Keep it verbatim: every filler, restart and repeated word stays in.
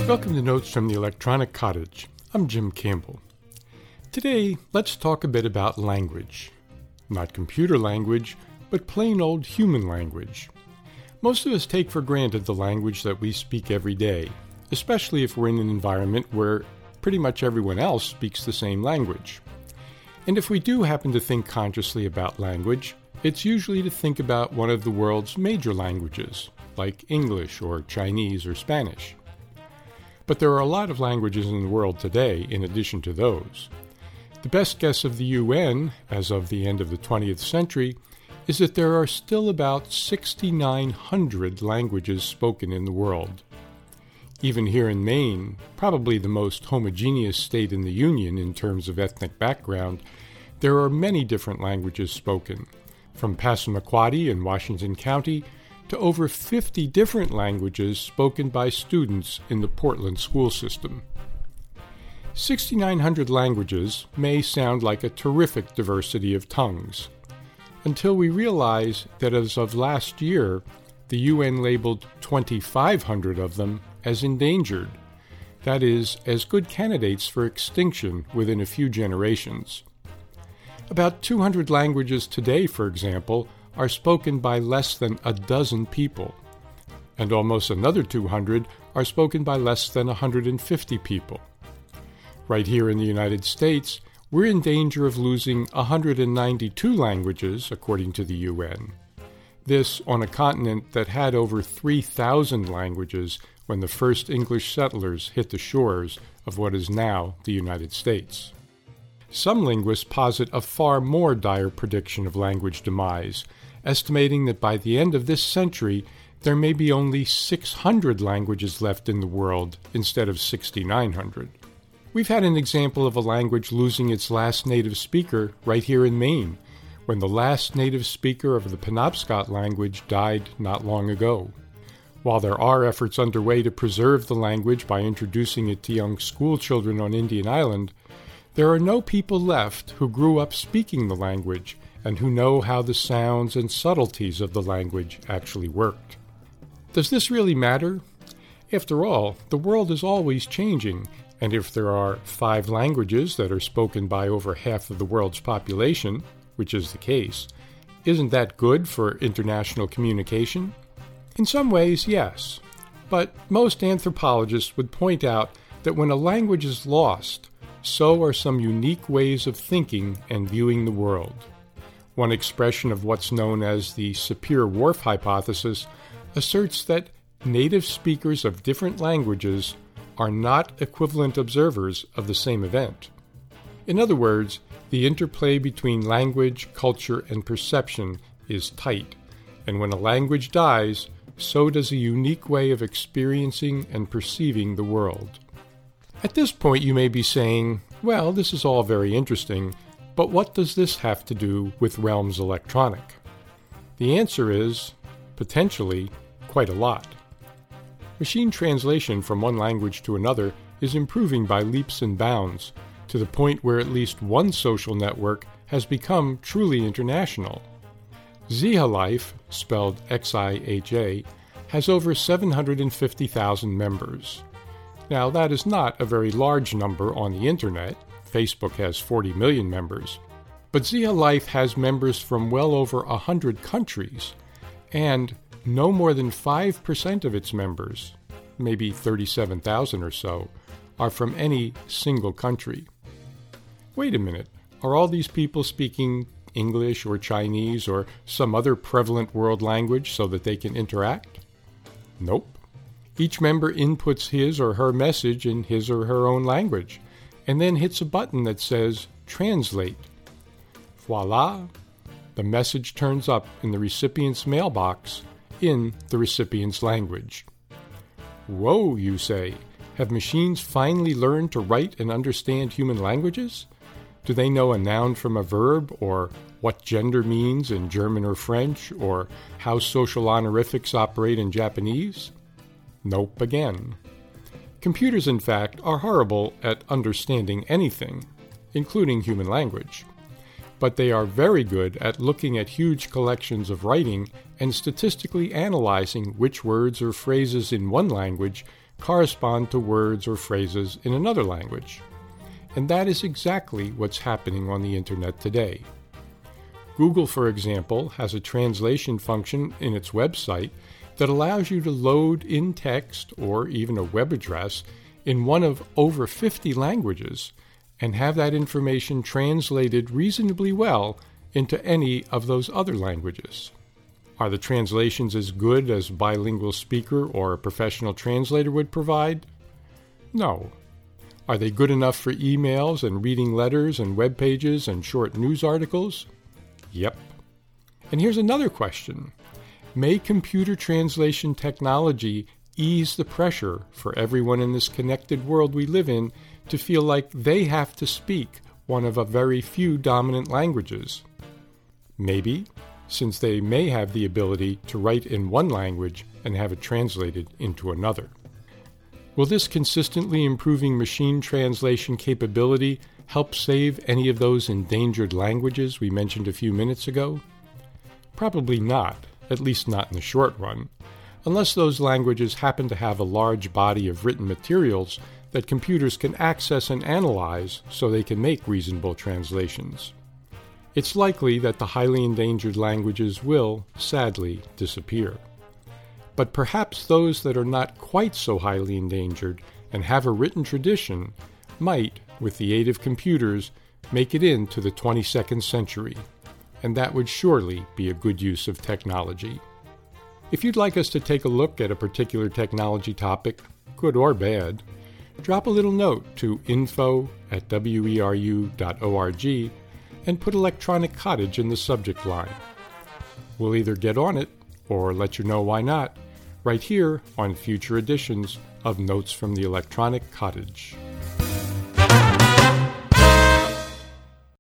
Welcome to Notes from the Electronic Cottage. I'm Jim Campbell. Today, let's talk a bit about language. Not computer language, but plain old human language. Most of us take for granted the language that we speak every day, especially if we're in an environment where pretty much everyone else speaks the same language. And if we do happen to think consciously about language, it's usually to think about one of the world's major languages, like English or Chinese or Spanish. But there are a lot of languages in the world today in addition to those. The best guess of the U N, as of the end of the twentieth century, is that there are still about six thousand nine hundred languages spoken in the world. Even here in Maine, probably the most homogeneous state in the Union in terms of ethnic background, there are many different languages spoken, from Passamaquoddy in Washington County to over fifty different languages spoken by students in the Portland school system. six thousand nine hundred languages may sound like a terrific diversity of tongues, until we realize that as of last year, the U N labeled twenty-five hundred of them as endangered, that is, as good candidates for extinction within a few generations. About two hundred languages today, for example, are spoken by less than a dozen people, and almost another two hundred are spoken by less than one hundred fifty people. Right here in the United States, we're in danger of losing one hundred ninety-two languages, according to the U N. This on a continent that had over three thousand languages when the first English settlers hit the shores of what is now the United States. Some linguists posit a far more dire prediction of language demise, estimating that by the end of this century, there may be only six hundred languages left in the world instead of six thousand nine hundred. We've had an example of a language losing its last native speaker right here in Maine, when the last native speaker of the Penobscot language died not long ago. While there are efforts underway to preserve the language by introducing it to young school children on Indian Island, there are no people left who grew up speaking the language and who know how the sounds and subtleties of the language actually worked. Does this really matter? After all, the world is always changing, and if there are five languages that are spoken by over half of the world's population, which is the case, isn't that good for international communication? In some ways, yes. But most anthropologists would point out that when a language is lost, so are some unique ways of thinking and viewing the world. One expression of what's known as the Sapir-Whorf hypothesis asserts that native speakers of different languages are not equivalent observers of the same event. In other words, the interplay between language, culture, and perception is tight, and when a language dies, so does a unique way of experiencing and perceiving the world. At this point, you may be saying, well, this is all very interesting, but what does this have to do with realms electronic? The answer is, potentially, quite a lot. Machine translation from one language to another is improving by leaps and bounds, to the point where at least one social network has become truly international. Xihalife, spelled X I H A, has over seven hundred fifty thousand members. Now, that is not a very large number on the internet. Facebook has forty million members. But Xihalife has members from well over one hundred countries, and no more than five percent of its members, maybe thirty-seven thousand or so, are from any single country. Wait a minute, are all these people speaking English or Chinese or some other prevalent world language so that they can interact? Nope. Each member inputs his or her message in his or her own language, and then hits a button that says, Translate. Voila! The message turns up in the recipient's mailbox in the recipient's language. Whoa, you say, have machines finally learned to write and understand human languages? Do they know a noun from a verb, or what gender means in German or French, or how social honorifics operate in Japanese? Nope again. Computers, in fact, are horrible at understanding anything, including human language. But they are very good at looking at huge collections of writing and statistically analyzing which words or phrases in one language correspond to words or phrases in another language. And that is exactly what's happening on the internet today. Google, for example, has a translation function in its website that allows you to load in text or even a web address in one of over fifty languages and have that information translated reasonably well into any of those other languages. Are the translations as good as a bilingual speaker or a professional translator would provide? No. Are they good enough for emails and reading letters and web pages and short news articles? Yep. And here's another question. May computer translation technology ease the pressure for everyone in this connected world we live in to feel like they have to speak one of a very few dominant languages? Maybe, since they may have the ability to write in one language and have it translated into another. Will this consistently improving machine translation capability help save any of those endangered languages we mentioned a few minutes ago? Probably not, at least not in the short run, unless those languages happen to have a large body of written materials that computers can access and analyze so they can make reasonable translations. It's likely that the highly endangered languages will, sadly, disappear. But perhaps those that are not quite so highly endangered and have a written tradition might, with the aid of computers, make it into the twenty-second century, and that would surely be a good use of technology. If you'd like us to take a look at a particular technology topic, good or bad, drop a little note to info at weru dot org and put Electronic Cottage in the subject line. We'll either get on it, or let you know why not, right here on future editions of Notes from the Electronic Cottage.